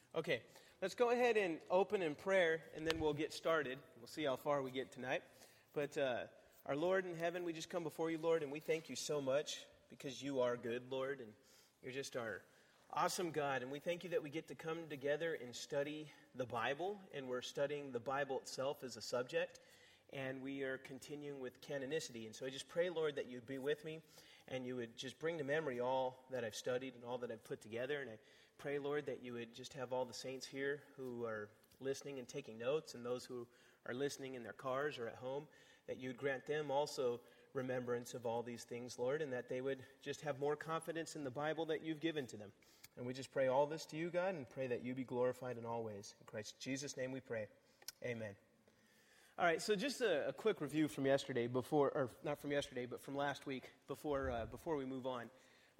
Okay, let's go ahead and open in prayer, and then we'll get started. We'll see how far we get tonight. But our Lord in heaven, we just come before you, Lord, and we thank you so much because you are good, Lord, and you're just our awesome God. And we thank you that we get to come together and study the Bible, and we're studying the Bible itself as a subject, and we are continuing with canonicity. And so I just pray, Lord, that you'd be with me, and you would just bring to memory all that I've studied and all that I've put together. And I pray, Lord, that you would just have all the saints here who are listening and taking notes, and those who are listening in their cars or at home, that you would grant them also remembrance of all these things, Lord, and that they would just have more confidence in the Bible that you've given to them. And we just pray all this to you, God, and pray that you be glorified in all ways. In Christ Jesus' name we pray. Amen. All right, so just a quick review from yesterday not from yesterday, but from last week before we move on.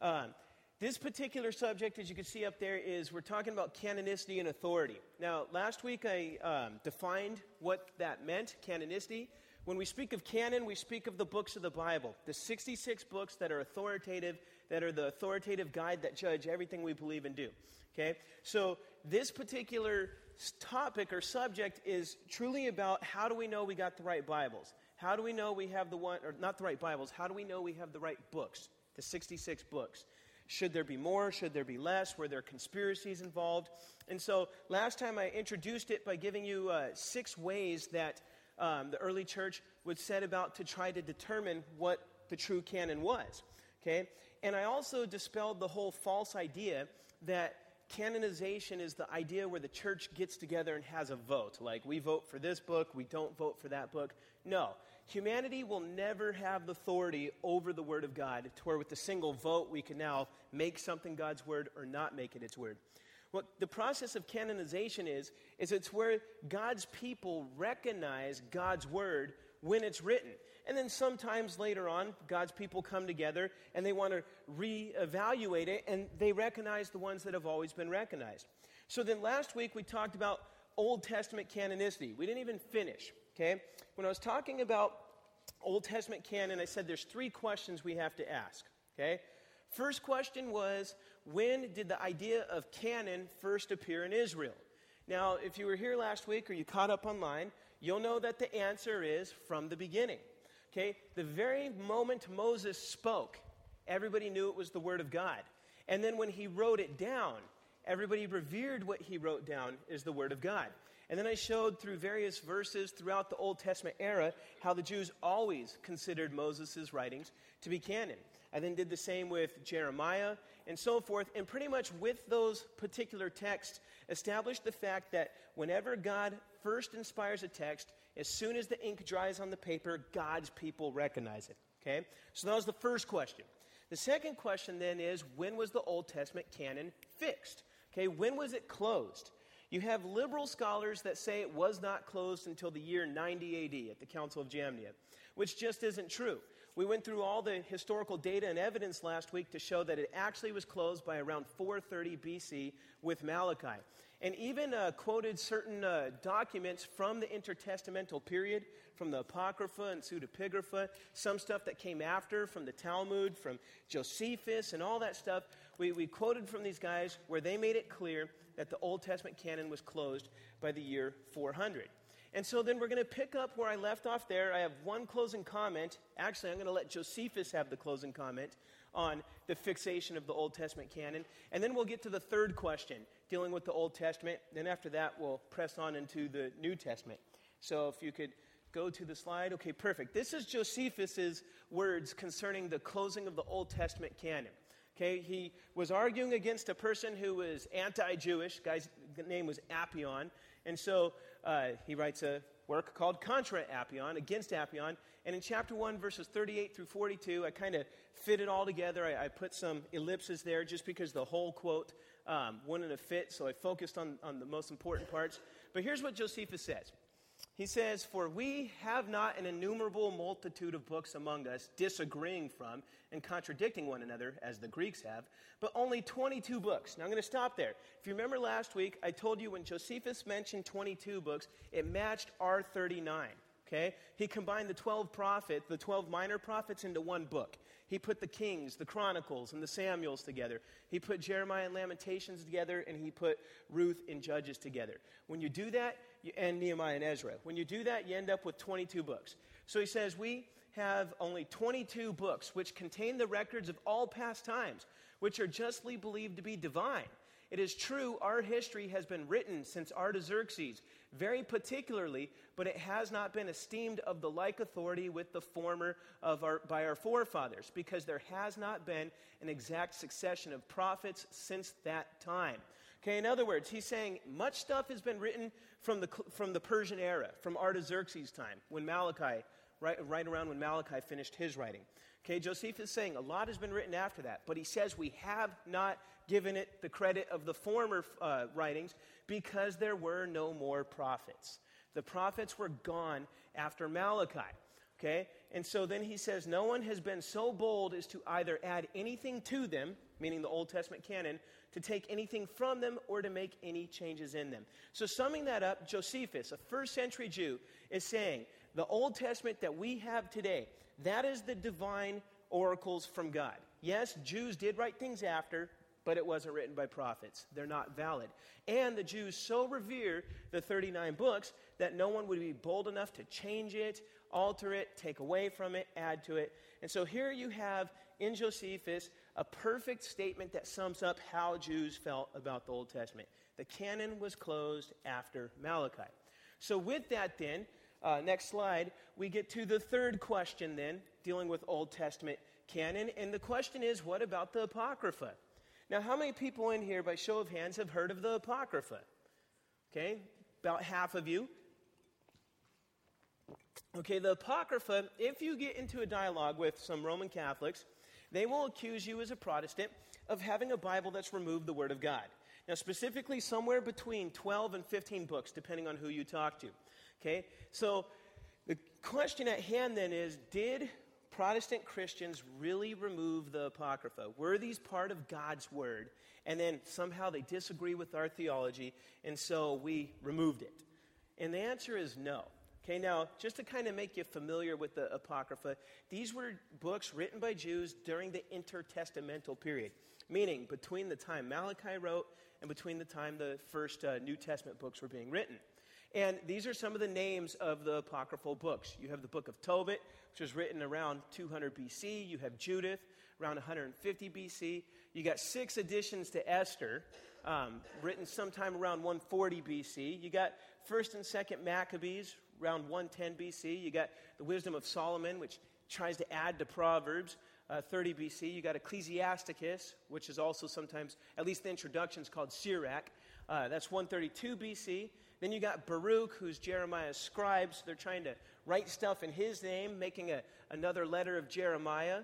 This particular subject, as you can see up there, is we're talking about canonicity and authority. Now, last week I defined what that meant, canonicity. When we speak of canon, we speak of the books of the Bible, the 66 books that are authoritative, that are the authoritative guide that judge everything we believe and do. Okay? So this particular topic or subject is truly about how do we know we got the right Bibles? How do we know we have the one, or not the right Bibles, how do we know we have the right books, the 66 books? Should there be more? Should there be less? Were there conspiracies involved? And so last time I introduced it by giving you 6 ways that the early church would set about to try to determine what the true canon was. Okay? And I also dispelled the whole false idea that canonization is the idea where the church gets together and has a vote. Like, we vote for this book, we don't vote for that book. No. Humanity will never have the authority over the Word of God to where with a single vote we can now make something God's Word or not make it its Word. What the process of canonization is it's where God's people recognize God's Word when it's written. And then sometimes later on, God's people come together and they want to reevaluate it, and they recognize the ones that have always been recognized. So then last week we talked about Old Testament canonicity. We didn't even finish, okay? When I was talking about Old Testament canon, I said there's 3 questions we have to ask, okay? First question was, when did the idea of canon first appear in Israel? Now, if you were here last week or you caught up online, you'll know that the answer is from the beginning. Okay? The very moment Moses spoke, everybody knew it was the Word of God. And then when he wrote it down, everybody revered what he wrote down as the Word of God. And then I showed through various verses throughout the Old Testament era how the Jews always considered Moses' writings to be canon. I then did the same with Jeremiah and so forth. And pretty much with those particular texts, established the fact that whenever God first inspires a text, as soon as the ink dries on the paper, God's people recognize it. Okay? So that was the first question. The second question then is, when was the Old Testament canon fixed? Okay, when was it closed? You have liberal scholars that say it was not closed until the year 90 AD at the Council of Jamnia, which just isn't true. We went through all the historical data and evidence last week to show that it actually was closed by around 430 BC with Malachi. And even quoted certain documents from the intertestamental period, from the Apocrypha and Pseudepigrapha, some stuff that came after from the Talmud, from Josephus and all that stuff. We quoted from these guys where they made it clear that the Old Testament canon was closed by the year 400. And so then we're going to pick up where I left off there. I have one closing comment. Actually, I'm going to let Josephus have the closing comment on the fixation of the Old Testament canon. And then we'll get to the third question, dealing with the Old Testament. Then after that, we'll press on into the New Testament. So if you could go to the slide. Okay, perfect. This is Josephus's words concerning the closing of the Old Testament canon. Okay, he was arguing against a person who was anti-Jewish. Guy's name was Appian. And so he writes a work called Contra Appian, against Appian. And in chapter 1, verses 38 through 42, I kind of fit it all together. I put some ellipses there just because the whole quote wouldn't have fit. So I focused on the most important parts. But here's what Josephus says. He says, "For we have not an innumerable multitude of books among us, disagreeing from and contradicting one another, as the Greeks have, but only 22 books." Now I'm going to stop there. If you remember last week, I told you when Josephus mentioned 22 books, it matched R39. Okay? He combined the 12 minor prophets into one book. He put the Kings, the Chronicles, and the Samuels together. He put Jeremiah and Lamentations together, and he put Ruth and Judges together. When you do that, and Nehemiah and Ezra, when you do that, you end up with 22 books. So he says, we have only 22 books which contain the records of all past times, which are justly believed to be divine. It is true, our history has been written since Artaxerxes, very particularly, but it has not been esteemed of the like authority with the former by our forefathers, because there has not been an exact succession of prophets since that time. Okay, in other words, he's saying much stuff has been written from the Persian era, from Artaxerxes' time, when Malachi, right around when Malachi finished his writing. Okay, Josephus is saying a lot has been written after that, but he says we have not given it the credit of the former writings because there were no more prophets. The prophets were gone after Malachi. Okay, and so then he says no one has been so bold as to either add anything to them, meaning the Old Testament canon, to take anything from them or to make any changes in them. So summing that up, Josephus, a first century Jew, is saying the Old Testament that we have today, that is the divine oracles from God. Yes, Jews did write things after, but it wasn't written by prophets. They're not valid. And the Jews so revere the 39 books that no one would be bold enough to change it, alter it, take away from it, add to it. And so here you have in Josephus a perfect statement that sums up how Jews felt about the Old Testament. The canon was closed after Malachi. So with that then, next slide, we get to the third question then, dealing with Old Testament canon. And the question is, what about the Apocrypha? Now, how many people in here, by show of hands, have heard of the Apocrypha? Okay, about half of you. Okay, the Apocrypha, if you get into a dialogue with some Roman Catholics, they will accuse you as a Protestant of having a Bible that's removed the Word of God. Now, specifically, somewhere between 12 and 15 books, depending on who you talk to. Okay, so the question at hand then is, did Protestant Christians really remove the Apocrypha? Were these part of God's Word? And then somehow they disagree with our theology, and so we removed it. And the answer is no. Okay, now, just to kind of make you familiar with the Apocrypha, these were books written by Jews during the intertestamental period, meaning between the time Malachi wrote and between the time the first New Testament books were being written. And these are some of the names of the apocryphal books. You have the book of Tobit, which was written around 200 BC. You have Judith, around 150 BC. You got 6 additions to Esther, written sometime around 140 BC. You got 1st and 2nd Maccabees, around 110 BC. You got the Wisdom of Solomon, which tries to add to Proverbs, 30 BC. You got Ecclesiasticus, which is also sometimes, at least the introduction is called Sirach. That's 132 BC. Then you got Baruch, who's Jeremiah's scribe. So they're trying to write stuff in his name, making another letter of Jeremiah.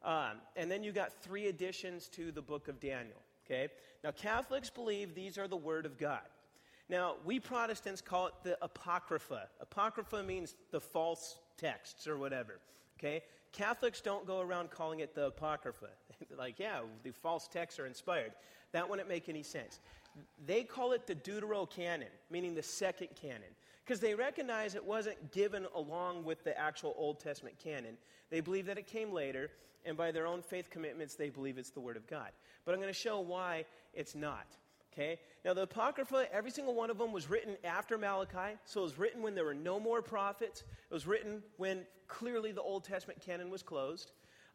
And then you got 3 additions to the book of Daniel. Okay? Now, Catholics believe these are the Word of God. Now, we Protestants call it the Apocrypha. Apocrypha means the false texts or whatever. Okay? Catholics don't go around calling it the Apocrypha. Like, yeah, the false texts are inspired. That wouldn't make any sense. They call it the Deuterocanon, meaning the second canon, because they recognize it wasn't given along with the actual Old Testament canon. They believe that it came later, and by their own faith commitments, they believe it's the Word of God. But I'm going to show why it's not. Okay? Now, the Apocrypha, every single one of them was written after Malachi, so it was written when there were no more prophets. It was written when clearly the Old Testament canon was closed.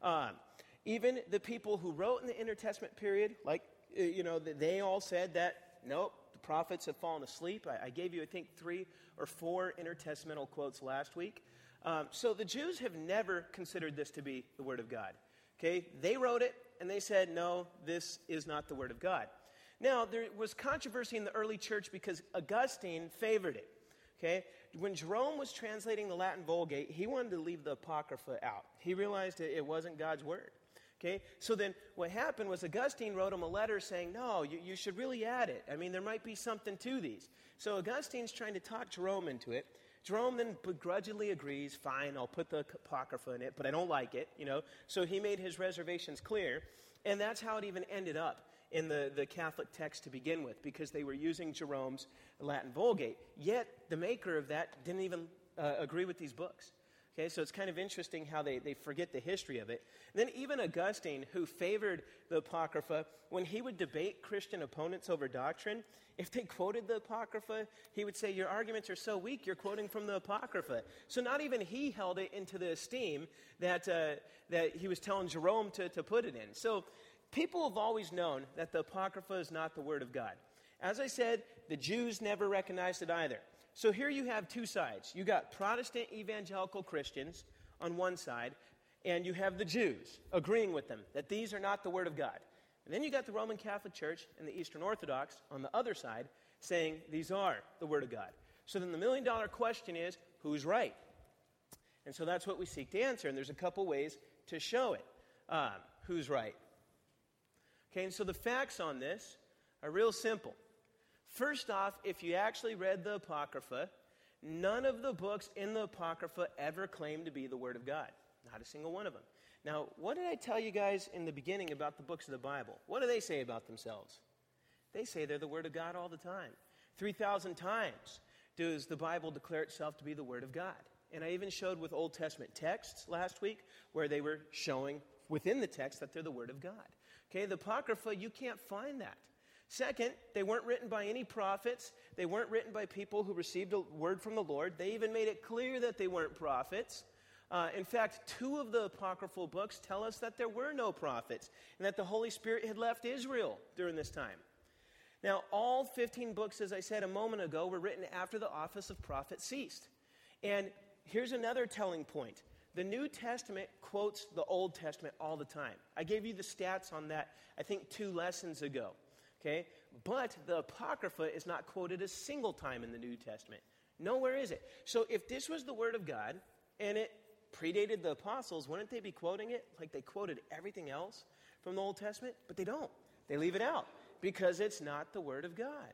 Even the people who wrote in the intertestament period, like, they all said that, nope, the prophets have fallen asleep. I gave you, I think, 3 or 4 intertestamental quotes last week. So the Jews have never considered this to be the Word of God. Okay? They wrote it, and they said, no, this is not the Word of God. Now, there was controversy in the early church because Augustine favored it. Okay? When Jerome was translating the Latin Vulgate, he wanted to leave the Apocrypha out. He realized it wasn't God's Word. Okay? So then what happened was Augustine wrote him a letter saying, no, you should really add it. I mean, there might be something to these. So Augustine's trying to talk Jerome into it. Jerome then begrudgingly agrees, fine, I'll put the Apocrypha in it, but I don't like it, So he made his reservations clear, and that's how it even ended up in the Catholic text to begin with, because they were using Jerome's Latin Vulgate. Yet the maker of that didn't even agree with these books. Okay, so it's kind of interesting how they forget the history of it. And then even Augustine, who favored the Apocrypha, when he would debate Christian opponents over doctrine, if they quoted the Apocrypha, he would say, your arguments are so weak, you're quoting from the Apocrypha. So not even he held it into the esteem that he was telling Jerome to put it in. So people have always known that the Apocrypha is not the Word of God. As I said, the Jews never recognized it either. So here you have two sides. You got Protestant evangelical Christians on one side, and you have the Jews agreeing with them that these are not the Word of God. And then you got the Roman Catholic Church and the Eastern Orthodox on the other side saying these are the Word of God. So then the million-dollar question is, who's right? And so that's what we seek to answer, and there's a couple ways to show it. Who's right? Okay, and so the facts on this are real simple. First off, if you actually read the Apocrypha, none of the books in the Apocrypha ever claim to be the Word of God. Not a single one of them. Now, what did I tell you guys in the beginning about the books of the Bible? What do they say about themselves? They say they're the Word of God all the time. 3,000 times does the Bible declare itself to be the Word of God. And I even showed with Old Testament texts last week where they were showing within the text that they're the Word of God. Okay, the Apocrypha, you can't find that. Second, they weren't written by any prophets. They weren't written by people who received a word from the Lord. They even made it clear that they weren't prophets. In fact, 2 of the apocryphal books tell us that there were no prophets and that the Holy Spirit had left Israel during this time. Now, all 15 books, as I said a moment ago, were written after the office of prophet ceased. And here's another telling point. The New Testament quotes the Old Testament all the time. I gave you the stats on that, I think, 2 lessons ago. Okay, but the Apocrypha is not quoted a single time in the New Testament. Nowhere is it. So if this was the Word of God and it predated the apostles, wouldn't they be quoting it like they quoted everything else from the Old Testament? But they don't. They leave it out because it's not the Word of God.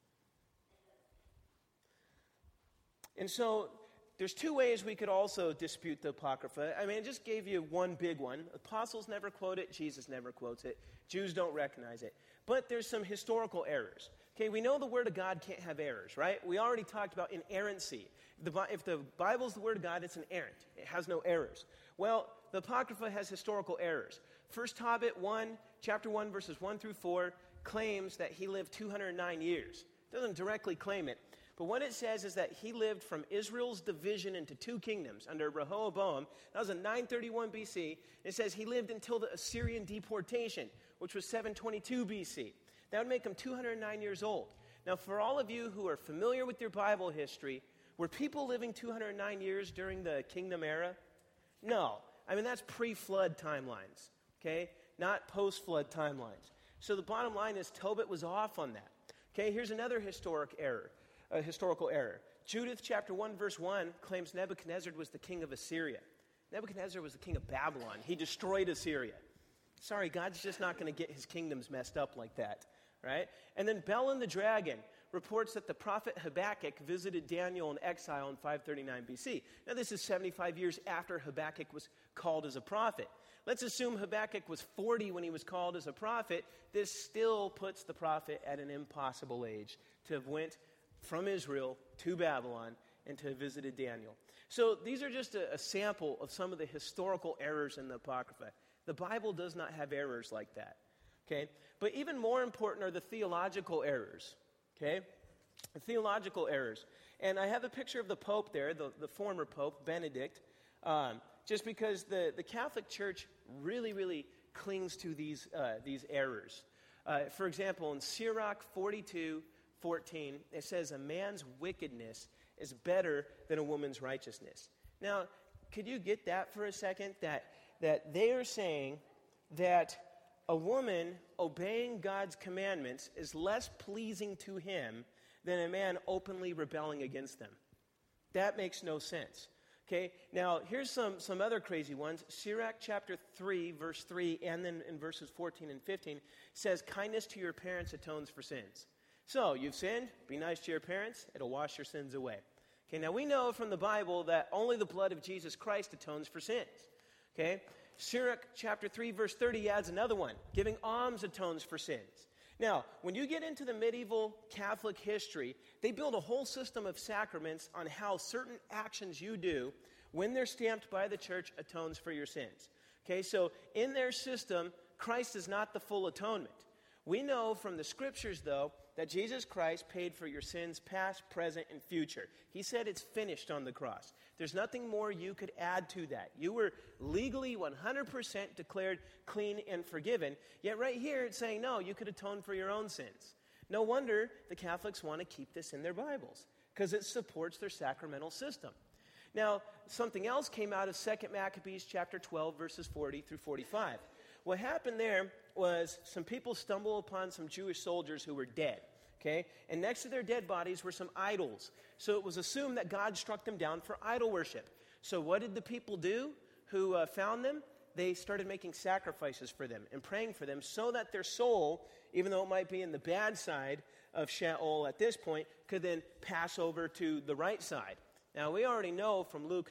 And so there's 2 ways we could also dispute the Apocrypha. I mean, I just gave you one big one. Apostles never quote it. Jesus never quotes it. Jews don't recognize it. But there's some historical errors. Okay, we know the Word of God can't have errors, right? We already talked about inerrancy. If the Bible's the Word of God, it's inerrant. It has no errors. Well, the Apocrypha has historical errors. First Hobbit 1, chapter 1, verses 1 through 4, claims that he lived 209 years. It doesn't directly claim it. But what it says is that he lived from Israel's division into 2 kingdoms under Rehoboam. That was in 931 BC. It says he lived until the Assyrian deportation, which was 722 BC. That would make him 209 years old. Now, for all of you who are familiar with your Bible history, were people living 209 years during the kingdom era? No. I mean, that's pre-flood timelines, okay? Not post-flood timelines. So the bottom line is Tobit was off on that. Okay, here's another historical error. Judith chapter 1, verse 1 claims Nebuchadnezzar was the king of Assyria. Nebuchadnezzar was the king of Babylon. He destroyed Assyria. Sorry, God's just not going to get his kingdoms messed up like that, right? And then Bel the dragon reports that the prophet Habakkuk visited Daniel in exile in 539 BC. Now, this is 75 years after Habakkuk was called as a prophet. Let's assume Habakkuk was 40 when he was called as a prophet. This still puts the prophet at an impossible age to have went from Israel to Babylon and to have visited Daniel. So these are just a sample of some of the historical errors in the Apocrypha. The Bible does not have errors like that, okay? But even more important are the theological errors, okay? The theological errors. And I have a picture of the Pope there, the former Pope, Benedict, just because the Catholic Church really, really clings to these errors. For example, in Sirach 42:14, it says, a man's wickedness is better than a woman's righteousness. Now, could you get that for a second? That they are saying that a woman obeying God's commandments is less pleasing to him than a man openly rebelling against them. That makes no sense. Okay, now here's some other crazy ones. Sirach chapter 3, verse 3, and then in verses 14 and 15, says, kindness to your parents atones for sins. So, you've sinned, be nice to your parents, it'll wash your sins away. Okay, now we know from the Bible that only the blood of Jesus Christ atones for sins. Okay, Sirach chapter 3, verse 30 adds another one. Giving alms atones for sins. Now, when you get into the medieval Catholic history, they build a whole system of sacraments on how certain actions you do, when they're stamped by the church, atones for your sins. Okay, so in their system, Christ is not the full atonement. We know from the scriptures, though, that Jesus Christ paid for your sins past, present, and future. He said it's finished on the cross. There's nothing more you could add to that. You were legally 100% declared clean and forgiven, yet right here it's saying, no, you could atone for your own sins. No wonder the Catholics want to keep this in their Bibles, because it supports their sacramental system. Now, something else came out of 2 Maccabees chapter 12, verses 40 through 45. What happened there was some people stumbled upon some Jewish soldiers who were dead, okay? And next to their dead bodies were some idols. So it was assumed that God struck them down for idol worship. So what did the people do who found them? They started making sacrifices for them and praying for them so that their soul, even though it might be in the bad side of Sheol at this point, could then pass over to the right side. Now, we already know from Luke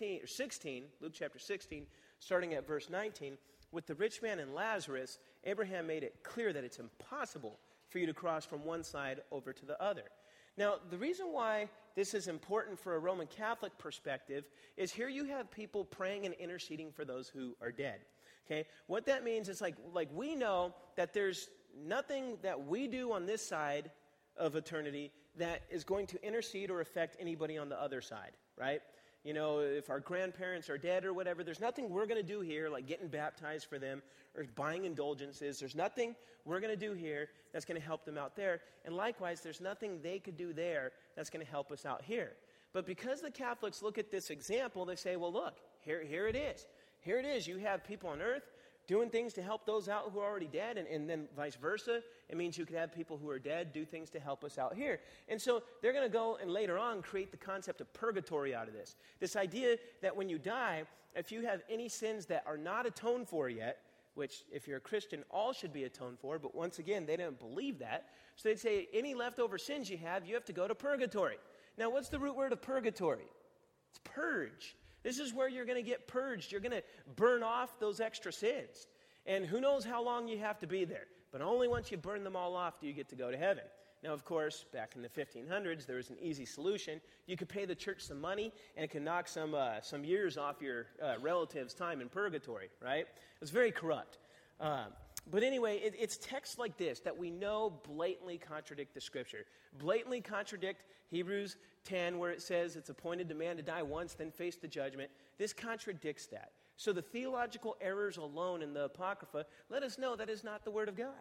chapter 16, starting at verse 19, with the rich man and Lazarus, Abraham made it clear that it's impossible for you to cross from one side over to the other. Now, the reason why this is important for a Roman Catholic perspective is here you have people praying and interceding for those who are dead. Okay? What that means is like we know that there's nothing that we do on this side of eternity that is going to intercede or affect anybody on the other side, right? You know, if our grandparents are dead or whatever, there's nothing we're going to do here, like getting baptized for them or buying indulgences. There's nothing we're going to do here that's going to help them out there. And likewise, there's nothing they could do there that's going to help us out here. But because the Catholics look at this example, they say, well, look, here it is. Here it is. You have people on earth doing things to help those out who are already dead, and then vice versa. It means you could have people who are dead do things to help us out here. And so they're going to go and later on create the concept of purgatory out of this. This idea that when you die, if you have any sins that are not atoned for yet, which if you're a Christian, all should be atoned for, but once again, they didn't believe that. So they'd say any leftover sins you have to go to purgatory. Now, what's the root word of purgatory? It's purge. This is where you're going to get purged. You're going to burn off those extra sins. And who knows how long you have to be there. But only once you burn them all off do you get to go to heaven. Now, of course, back in the 1500s, there was an easy solution. You could pay the church some money, and it could knock some years off your relatives' time in purgatory, right? It was very corrupt. But anyway, it's texts like this that we know blatantly contradict the Scripture. Blatantly contradict Hebrews 10, where it says it's appointed to man to die once, then face the judgment. This contradicts that. So the theological errors alone in the Apocrypha let us know that is not the Word of God.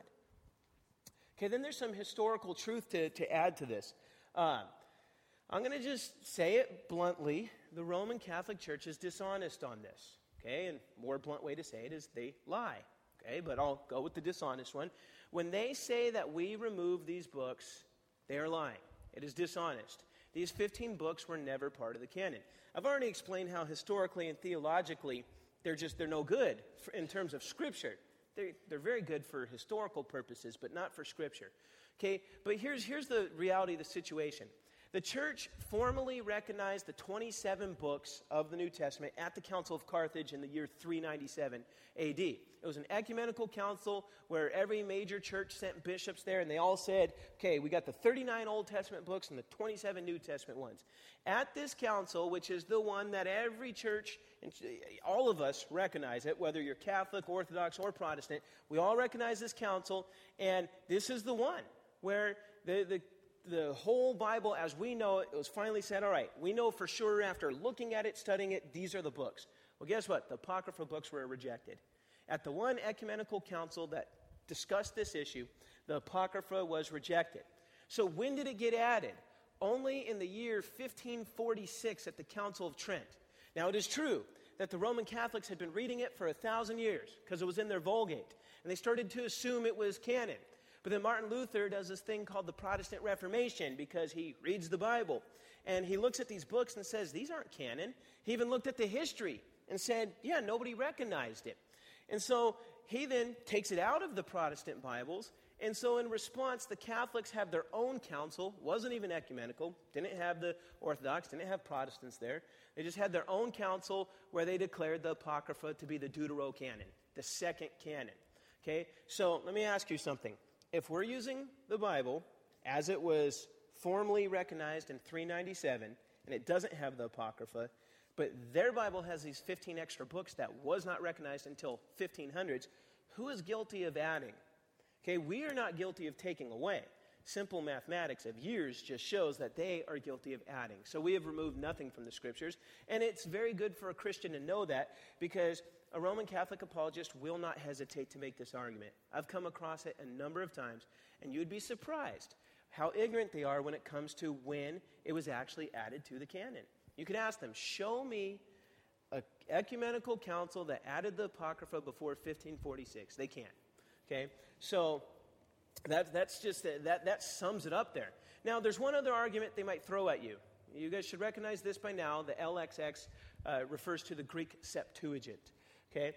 Okay, then there's some historical truth to add to this. I'm going to just say it bluntly. The Roman Catholic Church is dishonest on this. Okay, and a more blunt way to say it is they lie. Okay, but I'll go with the dishonest one. When they say that we remove these books, they are lying. It is dishonest. These 15 books were never part of the canon. I've already explained how historically and theologically they're no good in terms of Scripture. They're very good for historical purposes, but not for Scripture. Okay, but here's the reality of the situation. The church formally recognized the 27 books of the New Testament at the Council of Carthage in the year 397 AD. It was an ecumenical council where every major church sent bishops there, and they all said, okay, we got the 39 Old Testament books and the 27 New Testament ones. At this council, which is the one that every church, and all of us recognize it, whether you're Catholic, Orthodox, or Protestant, we all recognize this council, and this is the one where the whole Bible as we know it was finally said, all right, we know for sure after looking at it, studying it, these are the books. Well, guess what? The Apocrypha books were rejected. At the one ecumenical council that discussed this issue, the Apocrypha was rejected. So when did it get added? Only in the year 1546 at the Council of Trent. Now, it is true that the Roman Catholics had been reading it for 1,000 years because it was in their Vulgate, and they started to assume it was canon. But then Martin Luther does this thing called the Protestant Reformation because he reads the Bible. And he looks at these books and says, these aren't canon. He even looked at the history and said, yeah, nobody recognized it. And so he then takes it out of the Protestant Bibles. And so in response, the Catholics have their own council. Wasn't even ecumenical. Didn't have the Orthodox. Didn't have Protestants there. They just had their own council where they declared the Apocrypha to be the Deuterocanon, the second canon. Okay, so let me ask you something. if we're using the Bible as it was formally recognized in 397, and it doesn't have the Apocrypha, but their Bible has these 15 extra books that was not recognized until 1500s, who is guilty of adding? Okay, we are not guilty of taking away. Simple mathematics of years just shows that they are guilty of adding. So we have removed nothing from the Scriptures, and it's very good for a Christian to know that, because a Roman Catholic apologist will not hesitate to make this argument. I've come across it a number of times, and you'd be surprised how ignorant they are when it comes to when it was actually added to the canon. You could ask them, show me an ecumenical council that added the Apocrypha before 1546. They can't. Okay? So that sums it up there. Now, there's one other argument they might throw at you. You guys should recognize this by now. The LXX refers to the Greek Septuagint. Okay?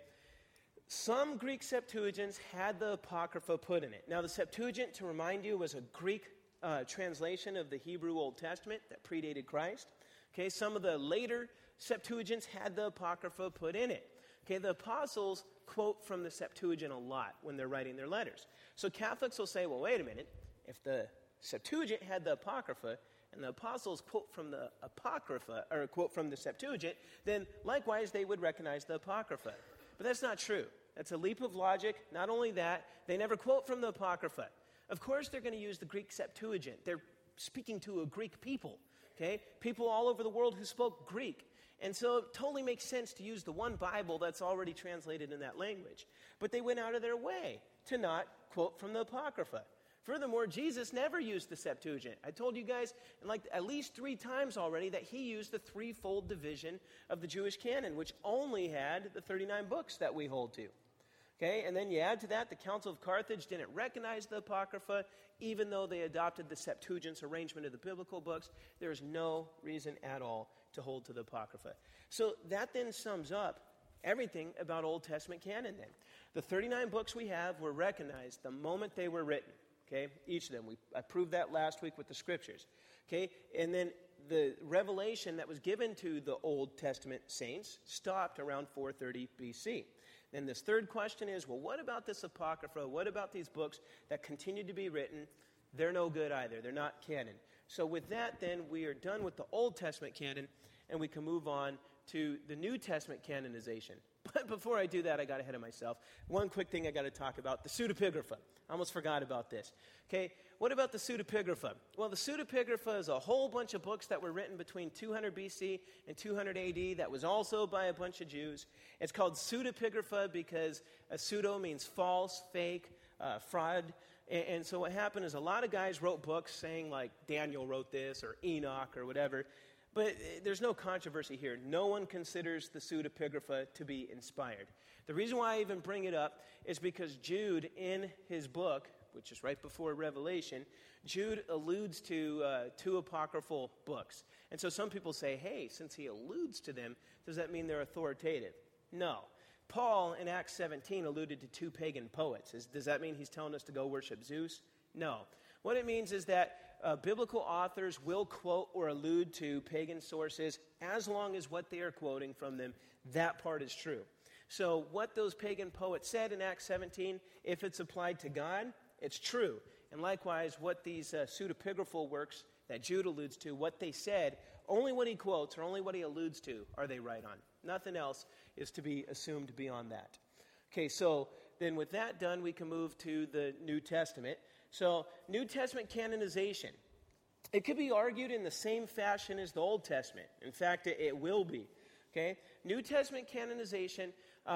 Some Greek Septuagints had the Apocrypha put in it. Now, the Septuagint, to remind you, was a Greek translation of the Hebrew Old Testament that predated Christ. Okay, some of the later Septuagints had the Apocrypha put in it. Okay, the apostles quote from the Septuagint a lot when they're writing their letters. So Catholics will say, well, wait a minute. If the Septuagint had the Apocrypha and the apostles quote from the Apocrypha, or quote from the Septuagint, then likewise they would recognize the Apocrypha. But that's not true. That's a leap of logic. Not only that, they never quote from the Apocrypha. Of course they're going to use the Greek Septuagint. They're speaking to a Greek people. Okay? People all over the world who spoke Greek. And so it totally makes sense to use the one Bible that's already translated in that language. But they went out of their way to not quote from the Apocrypha. Furthermore, Jesus never used the Septuagint. I told you guys at least 3 times already that he used the threefold division of the Jewish canon, which only had the 39 books that we hold to. Okay, and then you add to that, the Council of Carthage didn't recognize the Apocrypha, even though they adopted the Septuagint's arrangement of the biblical books. There's no reason at all to hold to the Apocrypha. So that then sums up everything about Old Testament canon then. The 39 books we have were recognized the moment they were written. Okay, each of them. I proved that last week with the Scriptures. Okay, and then the revelation that was given to the Old Testament saints stopped around 430 BC. Then this third question is, well, what about this Apocrypha? What about these books that continue to be written? They're no good either. They're not canon. So with that, then, we are done with the Old Testament canon, and we can move on to the New Testament canonization. But before I do that, I got ahead of myself. One quick thing I got to talk about, the pseudepigrapha. I almost forgot about this. Okay, what about the pseudepigrapha? Well, the pseudepigrapha is a whole bunch of books that were written between 200 BC and 200 AD that was also by a bunch of Jews. It's called pseudepigrapha because a pseudo means false, fake, fraud. And so what happened is a lot of guys wrote books saying like Daniel wrote this or Enoch or whatever. But there's no controversy here. No one considers the pseudepigrapha to be inspired. The reason why I even bring it up is because Jude, in his book, which is right before Revelation, Jude alludes to 2 apocryphal books. And so some people say, hey, since he alludes to them, does that mean they're authoritative? No. Paul, in Acts 17, alluded to 2 pagan poets. Does that mean he's telling us to go worship Zeus? No. What it means is that biblical authors will quote or allude to pagan sources as long as what they are quoting from them, that part is true. So what those pagan poets said in Acts 17, if it's applied to God, it's true. And likewise, what these pseudepigraphal works that Jude alludes to, what they said, only what he quotes or only what he alludes to are they right on. Nothing else is to be assumed beyond that. Okay, so then with that done, we can move to the New Testament. So, New Testament canonization. It could be argued in the same fashion as the Old Testament. In fact, it will be. Okay? New Testament canonization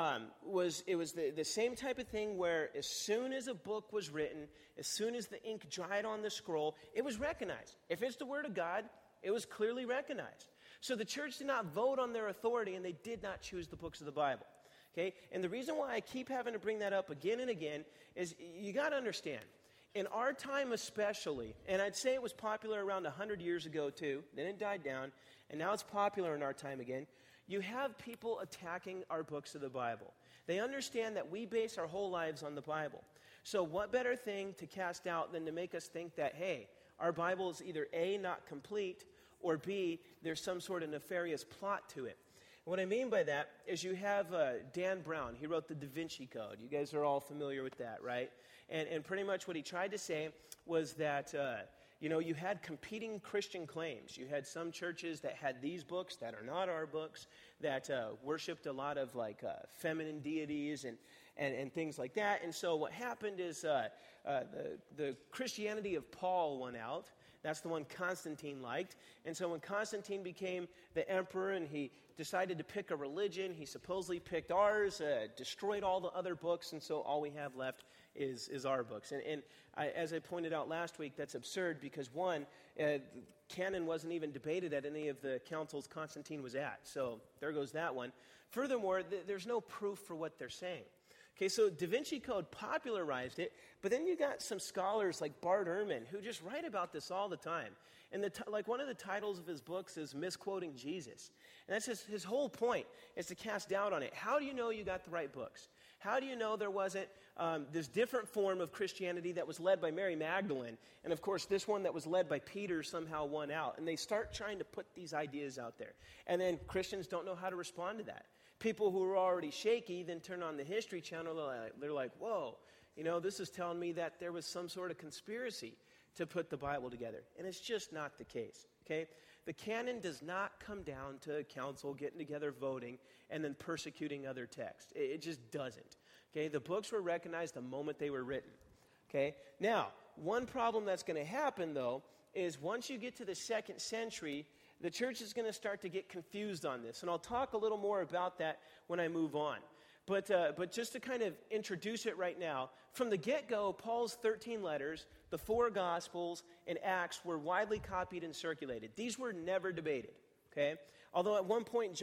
was the same type of thing where as soon as a book was written, as soon as the ink dried on the scroll, it was recognized. If it's the Word of God, it was clearly recognized. So the church did not vote on their authority, and they did not choose the books of the Bible. Okay? And the reason why I keep having to bring that up again and again is you got to understand. In our time especially, and I'd say it was popular around 100 years ago too, then it died down, and now it's popular in our time again, you have people attacking our books of the Bible. They understand that we base our whole lives on the Bible. So what better thing to cast out than to make us think that, hey, our Bible is either A, not complete, or B, there's some sort of nefarious plot to it. What I mean by that is you have Dan Brown. He wrote the Da Vinci Code. You guys are all familiar with that, right? And pretty much what he tried to say was that, you had competing Christian claims. You had some churches that had these books that are not our books, that worshipped a lot of feminine deities and things like that. And so what happened is the Christianity of Paul won out. That's the one Constantine liked. And so when Constantine became the emperor and he decided to pick a religion, he supposedly picked ours, destroyed all the other books, and so all we have left is our books. And as I pointed out last week, that's absurd because, one, canon wasn't even debated at any of the councils Constantine was at. So there goes that one. Furthermore, there's no proof for what they're saying. Okay, so Da Vinci Code popularized it, but then you got some scholars like Bart Ehrman who just write about this all the time. And one of the titles of his books is Misquoting Jesus. And that's his whole point, is to cast doubt on it. How do you know you got the right books? How do you know there wasn't this different form of Christianity that was led by Mary Magdalene? And of course, this one that was led by Peter somehow won out. And they start trying to put these ideas out there. And then Christians don't know how to respond to that. People who are already shaky then turn on the History Channel. They're like, whoa, this is telling me that there was some sort of conspiracy to put the Bible together. And it's just not the case, okay? The canon does not come down to a council getting together, voting, and then persecuting other texts. It just doesn't, okay? The books were recognized the moment they were written, okay? Now, one problem that's going to happen, though, is once you get to the 2nd century, the church is going to start to get confused on this. And I'll talk a little more about that when I move on. But just to kind of introduce it right now, from the get-go, Paul's 13 letters, the 4 Gospels, and Acts were widely copied and circulated. These were never debated, okay? Although at one point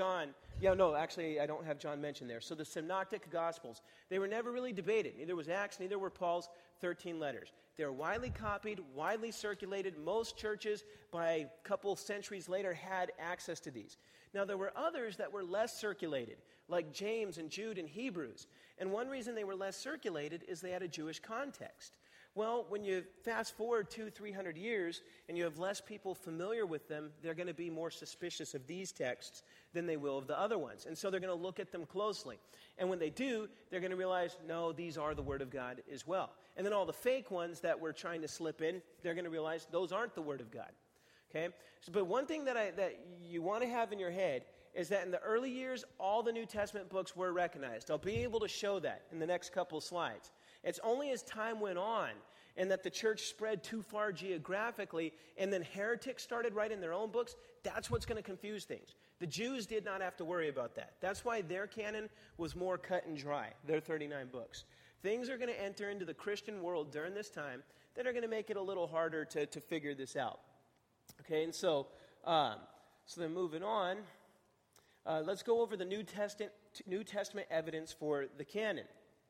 I don't have John mentioned there. So the Synoptic Gospels, they were never really debated. Neither was Acts, neither were Paul's 13 letters. They were widely copied, widely circulated. Most churches, by a couple centuries later, had access to these. Now, there were others that were less circulated, like James and Jude and Hebrews. And one reason they were less circulated is they had a Jewish context. Well, when you fast forward 200-300 years and you have less people familiar with them, they're going to be more suspicious of these texts than they will of the other ones. And so they're going to look at them closely. And when they do, they're going to realize, no, these are the Word of God as well. And then all the fake ones that we're trying to slip in, they're going to realize those aren't the Word of God. Okay? But one thing that you want to have in your head is that in the early years, all the New Testament books were recognized. I'll be able to show that in the next couple slides. It's only as time went on and that the church spread too far geographically and then heretics started writing their own books, that's what's going to confuse things. The Jews did not have to worry about that. That's why their canon was more cut and dry, their 39 books. Things are going to enter into the Christian world during this time that are going to make it a little harder to figure this out. Okay, and so then moving on, let's go over the New Testament evidence for the canon.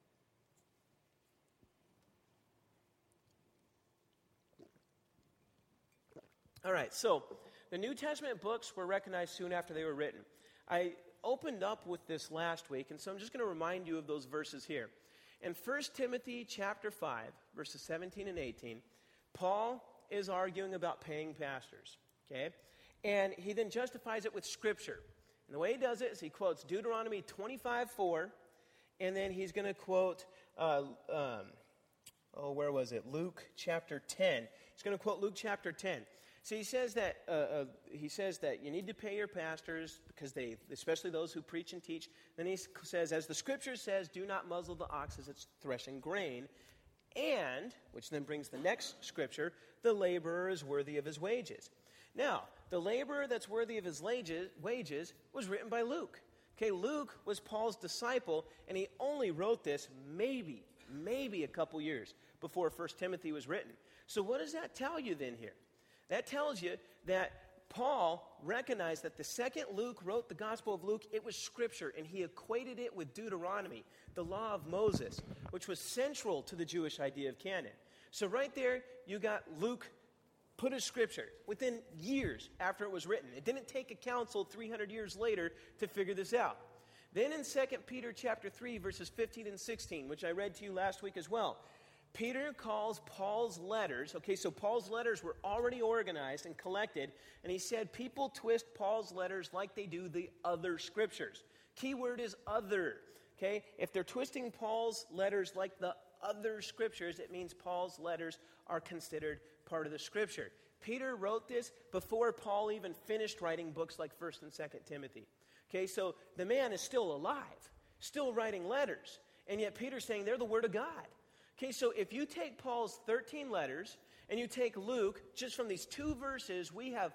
All right, so the New Testament books were recognized soon after they were written. I opened up with this last week, and so I'm just going to remind you of those verses here. In 1 Timothy chapter 5, verses 17 and 18, Paul is arguing about paying pastors, okay? And he then justifies it with Scripture. And the way he does it is he quotes Deuteronomy 25:4, and then he's going to quote, Luke chapter 10. He's going to quote Luke chapter 10. So he says that you need to pay your pastors because especially those who preach and teach. Then he says, as the Scripture says, do not muzzle the ox as it's threshing grain. And, which then brings the next Scripture, the laborer is worthy of his wages. Now, the laborer that's worthy of his wages was written by Luke. Okay, Luke was Paul's disciple, and he only wrote this maybe a couple years before 1 Timothy was written. So what does that tell you then here? That tells you that Paul recognized that the second Luke wrote the Gospel of Luke, it was Scripture, and he equated it with Deuteronomy, the law of Moses, which was central to the Jewish idea of canon. So right there, you got Luke put as Scripture within years after it was written. It didn't take a council 300 years later to figure this out. Then in 2 Peter chapter 3, verses 15 and 16, which I read to you last week as well, Peter calls Paul's letters, okay, so Paul's letters were already organized and collected, and he said people twist Paul's letters like they do the other scriptures. Key word is other, okay? If they're twisting Paul's letters like the other scriptures, it means Paul's letters are considered part of the scripture. Peter wrote this before Paul even finished writing books like 1st and 2nd Timothy. Okay, so the man is still alive, still writing letters, and yet Peter's saying they're the Word of God. Okay, so if you take Paul's 13 letters and you take Luke, just from these 2 verses, we have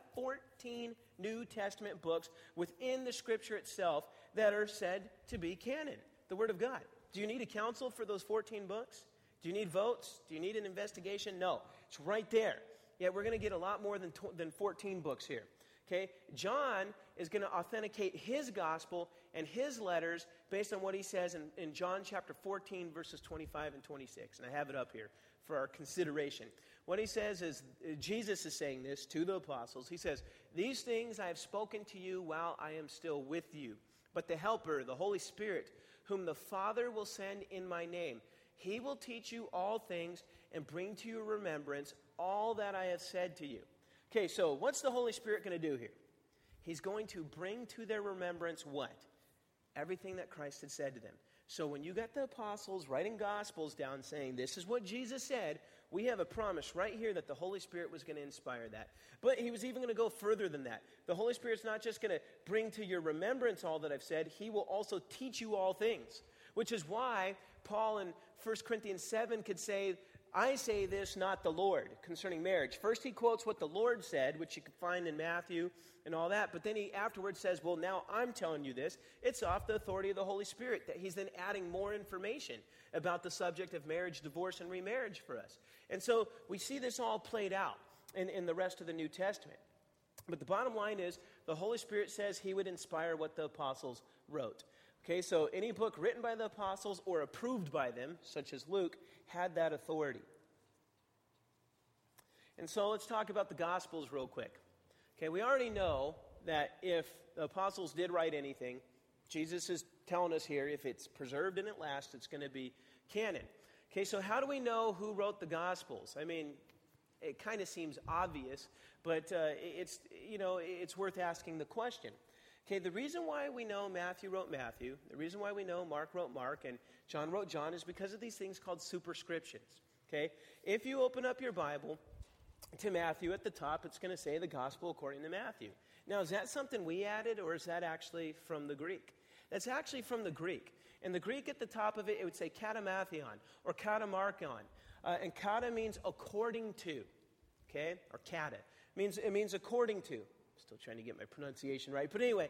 14 New Testament books within the Scripture itself that are said to be canon, the Word of God. Do you need a council for those 14 books? Do you need votes? Do you need an investigation? No, it's right there. Yet we're going to get a lot more than 14 books here. Okay, John is going to authenticate his gospel and his letters based on what he says in John chapter 14, verses 25 and 26. And I have it up here for our consideration. What he says is, Jesus is saying this to the apostles. He says, "These things I have spoken to you while I am still with you. But the Helper, the Holy Spirit, whom the Father will send in my name, he will teach you all things and bring to your remembrance all that I have said to you." Okay, so what's the Holy Spirit going to do here? He's going to bring to their remembrance what? Everything that Christ had said to them. So when you got the apostles writing gospels down saying, this is what Jesus said, we have a promise right here that the Holy Spirit was going to inspire that. But he was even going to go further than that. The Holy Spirit's not just going to bring to your remembrance all that I've said, he will also teach you all things. Which is why Paul in 1 Corinthians 7 could say, "I say this, not the Lord," concerning marriage. First he quotes what the Lord said, which you can find in Matthew and all that. But then he afterwards says, well, now I'm telling you this. It's off the authority of the Holy Spirit that he's then adding more information about the subject of marriage, divorce, and remarriage for us. And so we see this all played out in the rest of the New Testament. But the bottom line is the Holy Spirit says he would inspire what the apostles wrote. Okay, so any book written by the apostles or approved by them, such as Luke, had that authority. And so let's talk about the Gospels real quick. Okay, we already know that if the apostles did write anything, Jesus is telling us here, if it's preserved and it lasts, it's going to be canon. Okay, so how do we know who wrote the Gospels? I mean, it kind of seems obvious, but it's worth asking the question. Okay, the reason why we know Matthew wrote Matthew, the reason why we know Mark wrote Mark, and John wrote John is because of these things called superscriptions. Okay, if you open up your Bible to Matthew at the top, it's going to say the gospel according to Matthew. Now, is that something we added, or is that actually from the Greek? That's actually from the Greek. In the Greek at the top of it, it would say katamathion or katamarkon. And kata means according to, okay? Or kata. It means according to. Still trying to get my pronunciation right. But anyway,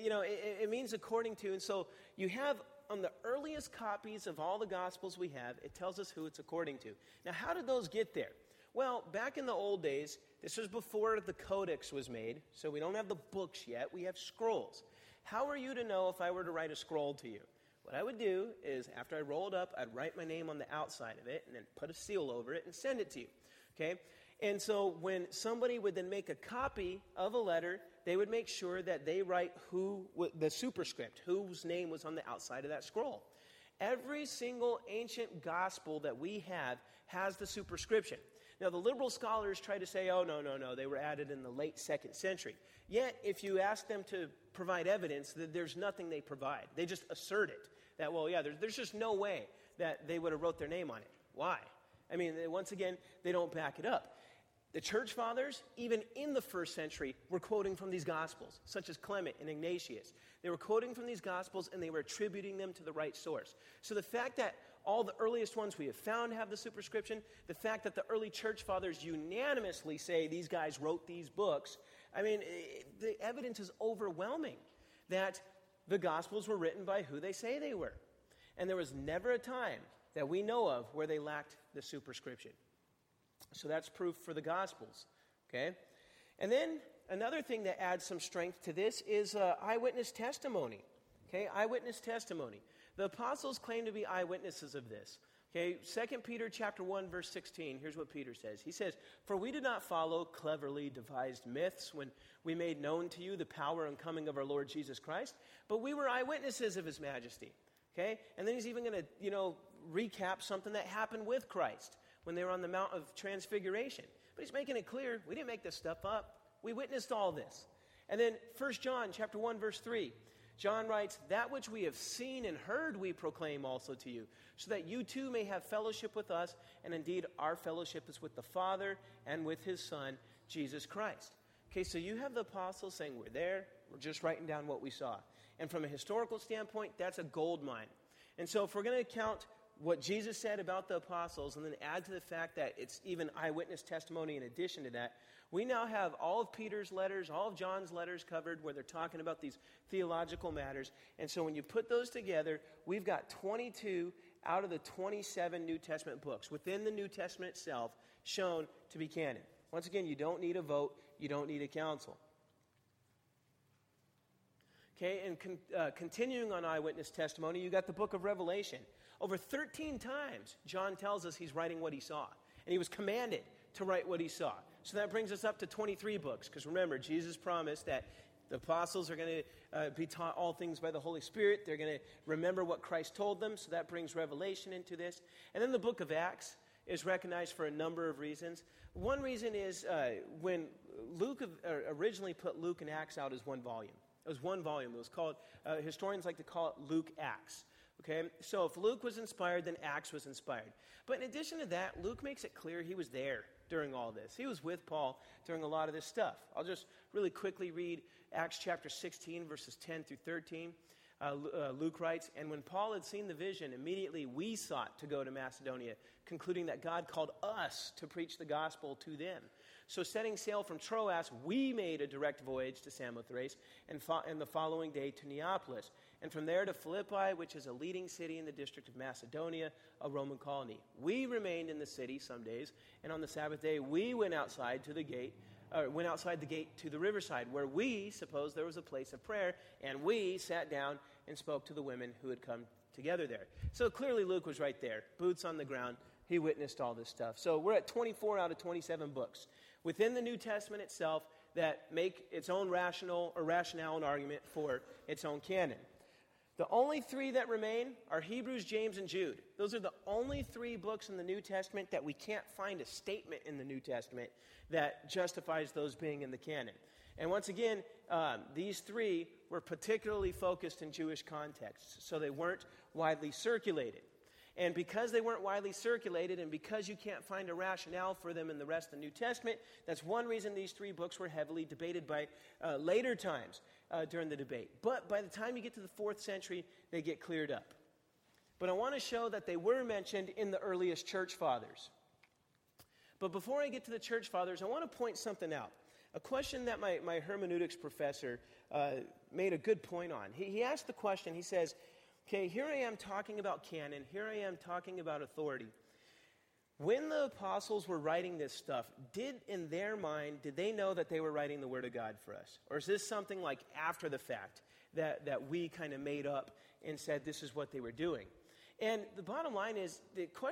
it means according to. And so you have on the earliest copies of all the Gospels we have, it tells us who it's according to. Now, how did those get there? Well, back in the old days, this was before the Codex was made, so we don't have the books yet. We have scrolls. How are you to know if I were to write a scroll to you? What I would do is, after I rolled up, I'd write my name on the outside of it and then put a seal over it and send it to you, okay? And so when somebody would then make a copy of a letter, they would make sure that they write the superscript, whose name was on the outside of that scroll. Every single ancient gospel that we have has the superscription. Now, the liberal scholars try to say, oh, no, they were added in the late 2nd century. Yet, if you ask them to provide evidence, there's nothing they provide. They just assert it. That, well, yeah, there's just no way that they would have wrote their name on it. Why? I mean, once again, they don't back it up. The church fathers, even in the 1st century, were quoting from these gospels, such as Clement and Ignatius. They were quoting from these gospels, and they were attributing them to the right source. So the fact that all the earliest ones we have found have the superscription, the fact that the early church fathers unanimously say these guys wrote these books, I mean, the evidence is overwhelming that the gospels were written by who they say they were. And there was never a time that we know of where they lacked the superscription. So that's proof for the Gospels, okay? And then another thing that adds some strength to this is eyewitness testimony, okay? Eyewitness testimony. The apostles claim to be eyewitnesses of this, okay? 2 Peter chapter 1, verse 16, here's what Peter says. He says, "For we did not follow cleverly devised myths when we made known to you the power and coming of our Lord Jesus Christ, but we were eyewitnesses of his majesty." Okay? And then he's even going to, recap something that happened with Christ when they were on the Mount of Transfiguration. But he's making it clear, we didn't make this stuff up. We witnessed all this. And then 1 John chapter 1, verse 3, John writes, that which we have seen and heard we proclaim also to you, so that you too may have fellowship with us, and indeed our fellowship is with the Father and with his Son, Jesus Christ. Okay, so you have the apostles saying, we're there, we're just writing down what we saw. And from a historical standpoint, that's a gold mine. And so if we're going to count what Jesus said about the apostles and then add to the fact that it's even eyewitness testimony in addition to that, we now have all of Peter's letters, all of John's letters covered where they're talking about these theological matters. And so when you put those together, we've got 22 out of the 27 New Testament books within the New Testament itself shown to be canon. Once again, you don't need a vote. You don't need a council. Okay, and continuing on eyewitness testimony, you got the book of Revelation. Over 13 times, John tells us he's writing what he saw. And he was commanded to write what he saw. So that brings us up to 23 books. Because remember, Jesus promised that the apostles are going to be taught all things by the Holy Spirit. They're going to remember what Christ told them. So that brings Revelation into this. And then the book of Acts is recognized for a number of reasons. One reason is when Luke originally put Luke and Acts out as one volume. It was one volume. It was called, historians like to call it Luke Acts. Okay, so if Luke was inspired, then Acts was inspired. But in addition to that, Luke makes it clear he was there during all this. He was with Paul during a lot of this stuff. I'll just really quickly read Acts chapter 16, verses 10 through 13. Luke writes, and when Paul had seen the vision, immediately we sought to go to Macedonia, concluding that God called us to preach the gospel to them. So setting sail from Troas, we made a direct voyage to Samothrace, and the following day to Neapolis, and from there to Philippi, which is a leading city in the district of Macedonia, a Roman colony. We remained in the city some days, and on the Sabbath day we went outside the gate to the riverside, where we supposed there was a place of prayer, and we sat down and spoke to the women who had come together there. So clearly Luke was right there, boots on the ground. He witnessed all this stuff. So we're at 24 out of 27 books within the New Testament itself that make its own rationale and argument for its own canon. The only three that remain are Hebrews, James, and Jude. Those are the only three books in the New Testament that we can't find a statement in the New Testament that justifies those being in the canon. And once again, these three were particularly focused in Jewish contexts, so they weren't widely circulated. And because they weren't widely circulated, and because you can't find a rationale for them in the rest of the New Testament, that's one reason these three books were heavily debated by later times during the debate. But by the time you get to the 4th century, they get cleared up. But I want to show that they were mentioned in the earliest church fathers. But before I get to the church fathers, I want to point something out. A question that my hermeneutics professor made a good point on. He asked the question, he says, okay, here I am talking about canon. Here I am talking about authority. When the apostles were writing this stuff, did they know that they were writing the Word of God for us? Or is this something like after the fact that we kind of made up and said this is what they were doing? And the bottom line is,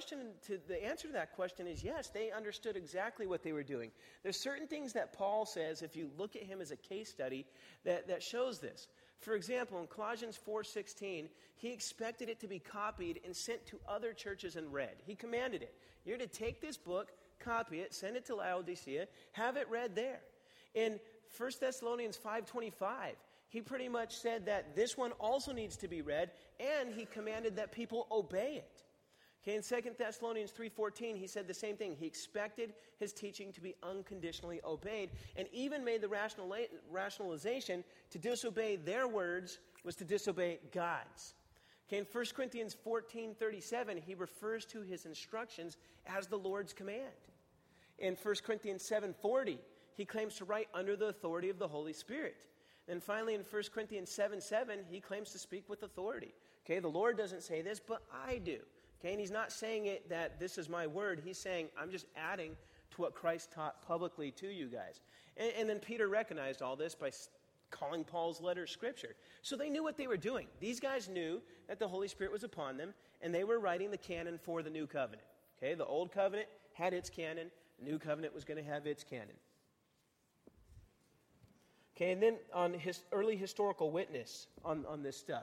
the answer to that question is yes, they understood exactly what they were doing. There's certain things that Paul says, if you look at him as a case study, that shows this. For example, in Colossians 4:16, he expected it to be copied and sent to other churches and read. He commanded it. You're to take this book, copy it, send it to Laodicea, have it read there. In 1 Thessalonians 5:25, he pretty much said that this one also needs to be read, and he commanded that people obey it. Okay, in 2 Thessalonians 3:14, he said the same thing. He expected his teaching to be unconditionally obeyed, and even made the rationalization to disobey their words was to disobey God's. Okay, in 1 Corinthians 14:37, he refers to his instructions as the Lord's command. In 1 Corinthians 7:40, he claims to write under the authority of the Holy Spirit. And finally, in 1 Corinthians 7:7, he claims to speak with authority. Okay, the Lord doesn't say this, but I do. Okay, and he's not saying it that this is my word. He's saying, I'm just adding to what Christ taught publicly to you guys. And then Peter recognized all this by calling Paul's letter Scripture. So they knew what they were doing. These guys knew that the Holy Spirit was upon them, and they were writing the canon for the new covenant. Okay, the old covenant had its canon. The new covenant was going to have its canon. Okay, and then on his early historical witness on this stuff.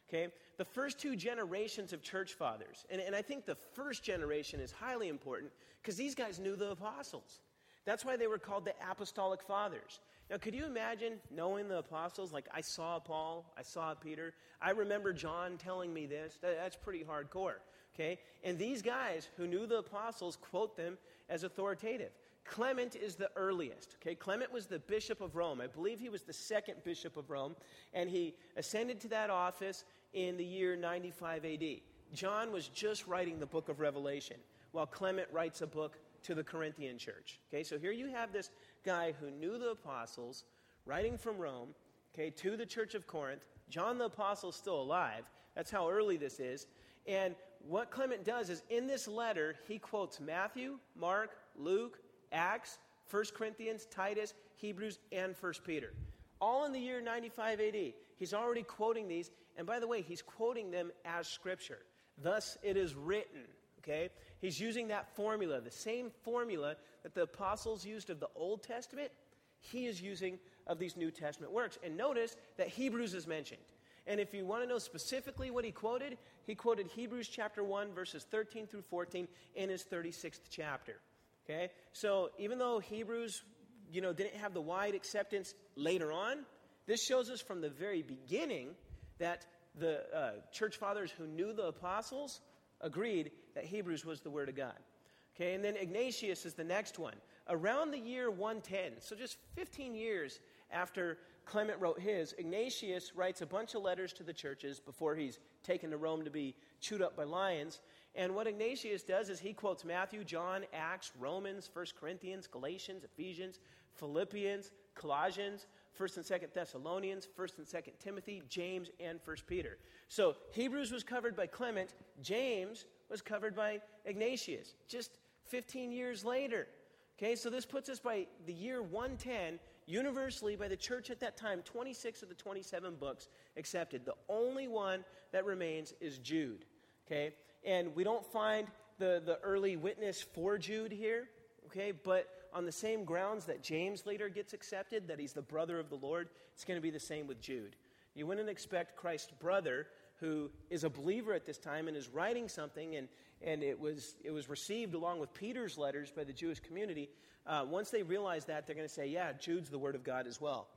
Okay? The first two generations of church fathers, and I think the first generation is highly important because these guys knew the apostles. That's why they were called the apostolic fathers. Now, could you imagine knowing the apostles? Like, I saw Paul, I saw Peter, I remember John telling me this. That's pretty hardcore, okay? And these guys who knew the apostles quote them as authoritative. Clement is the earliest, okay? Clement was the bishop of Rome. I believe he was the second bishop of Rome, and he ascended to that office in the year 95 A.D. John was just writing the book of Revelation, while Clement writes a book to the Corinthian church. Okay, so here you have this guy who knew the apostles, writing from Rome, okay, to the church of Corinth. John the apostle is still alive. That's how early this is. And what Clement does is in this letter, he quotes Matthew, Mark, Luke, Acts, 1 Corinthians, Titus, Hebrews, and 1 Peter. All in the year 95 AD. He's already quoting these. And by the way, he's quoting them as scripture. Thus it is written. Okay? He's using that formula, the same formula that the apostles used of the Old Testament, he is using of these New Testament works. And notice that Hebrews is mentioned. And if you want to know specifically what he quoted Hebrews chapter 1, verses 13 through 14 in his 36th chapter. Okay? So even though Hebrews, didn't have the wide acceptance later on, this shows us from the very beginning that the church fathers who knew the apostles agreed that Hebrews was the Word of God. Okay, and then Ignatius is the next one. Around the year 110, so just 15 years after Clement wrote his, Ignatius writes a bunch of letters to the churches before he's taken to Rome to be chewed up by lions. And what Ignatius does is he quotes Matthew, John, Acts, Romans, 1 Corinthians, Galatians, Ephesians, Philippians, Colossians, 1st and 2nd Thessalonians, 1st and 2nd Timothy, James, and 1 Peter. So Hebrews was covered by Clement. James was covered by Ignatius just 15 years later. Okay, so this puts us by the year 110, universally by the church at that time, 26 of the 27 books accepted. The only one that remains is Jude. Okay, and we don't find the early witness for Jude here. Okay, but on the same grounds that James later gets accepted, that he's the brother of the Lord, it's going to be the same with Jude. You wouldn't expect Christ's brother, who is a believer at this time and is writing something, and it was received along with Peter's letters by the Jewish community. Once they realize that, they're going to say, yeah, Jude's the Word of God as well.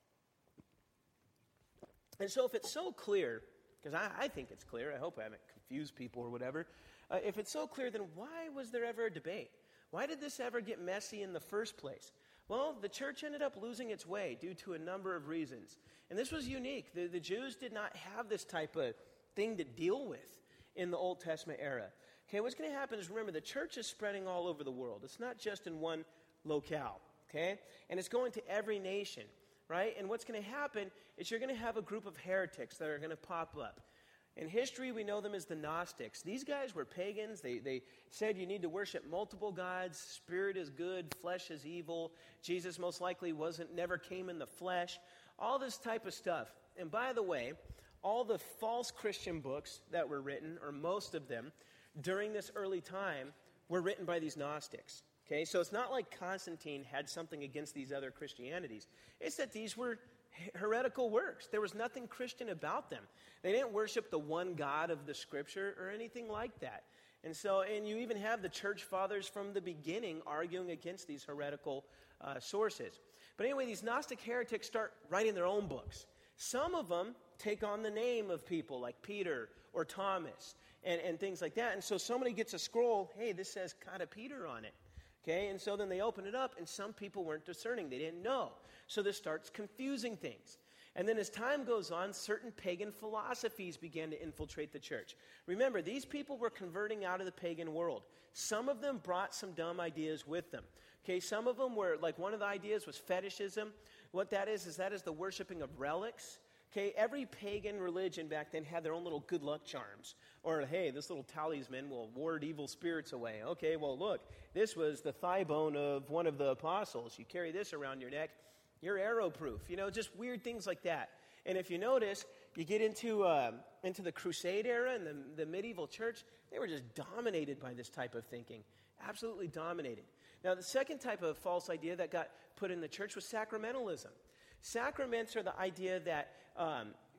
And so if it's so clear, because I think it's clear, I hope I haven't confused people or whatever, if it's so clear, then why was there ever a debate? Why did this ever get messy in the first place? Well, the church ended up losing its way due to a number of reasons. And this was unique. The Jews did not have this type of thing to deal with in the Old Testament era. Okay, what's going to happen is, remember, the church is spreading all over the world. It's not just in one locale, okay? And it's going to every nation, right? And what's going to happen is you're going to have a group of heretics that are going to pop up. In history, we know them as the Gnostics. These guys were pagans. They said you need to worship multiple gods. Spirit is good, flesh is evil. Jesus most likely never came in the flesh. All this type of stuff. And by the way, all the false Christian books that were written, or most of them, during this early time, were written by these Gnostics. Okay, so it's not like Constantine had something against these other Christianities. It's that these were heretical works. There was nothing Christian about them. They didn't worship the one God of the Scripture or anything like that. And you even have the church fathers from the beginning arguing against these heretical sources. But anyway, these Gnostic heretics start writing their own books. Some of them take on the name of people like Peter or Thomas and things like that. And so somebody gets a scroll, hey, this says kind of Peter on it. Okay, and so then they open it up, and some people weren't discerning. They didn't know. So this starts confusing things. And then as time goes on, certain pagan philosophies began to infiltrate the church. Remember, these people were converting out of the pagan world. Some of them brought some dumb ideas with them. Okay, some of them were, like one of the ideas was fetishism. What that is the worshiping of relics. Okay, every pagan religion back then had their own little good luck charms. Or, hey, this little talisman will ward evil spirits away. Okay, well, look, this was the thigh bone of one of the apostles. You carry this around your neck, you're arrow-proof. Just weird things like that. And if you notice, you get into the Crusade era and the medieval church, they were just dominated by this type of thinking. Absolutely dominated. Now, the second type of false idea that got put in the church was sacramentalism. Sacraments are the idea that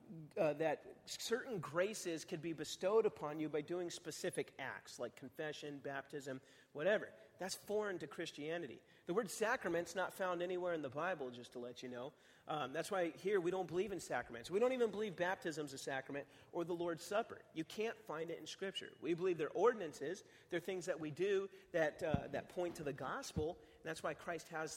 that certain graces could be bestowed upon you by doing specific acts like confession, baptism, whatever. That's foreign to Christianity. The word sacrament's not found anywhere in the Bible, just to let you know. That's why here we don't believe in sacraments. We don't even believe baptism's a sacrament or the Lord's Supper. You can't find it in Scripture. We believe they're ordinances. They're things that we do that point to the gospel. And that's why Christ has